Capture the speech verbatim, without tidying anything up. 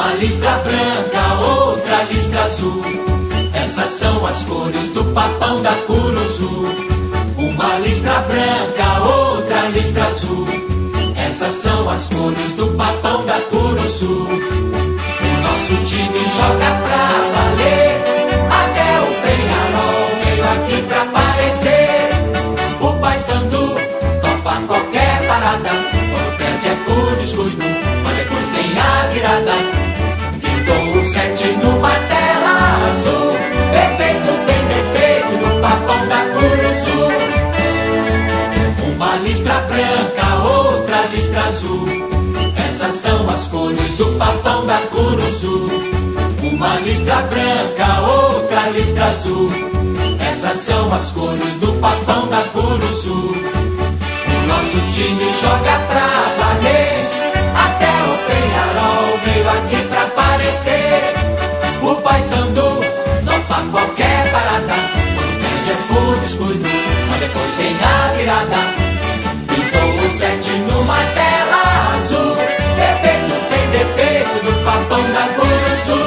Uma listra branca, outra listra azul. Essas são as cores do papão da Curuzu. Uma listra branca, outra listra azul. Essas são as cores do papão da Curuzu. O nosso time joga pra valer. Até o Penharol veio aqui pra aparecer. O Paysandu topa qualquer parada. Quando perde é por descuido, mas depois vem a virada. Pintou o sete numa tela azul. Perfeito sem defeito no papão da Curuzu. Uma listra branca, outra listra azul. Essas são as cores do papão da Curuzu. Uma listra branca, outra listra azul. Essas são as cores do papão da Curuzu. O nosso time joga pra valer. Até o Penharol veio aqui pra aparecer. O Paysandu topa qualquer parada. Quando perde é por descuido, mas depois vem a virada. Pintou o sete numa tela azul. Perfeito sem defeito do papão da Curuzu.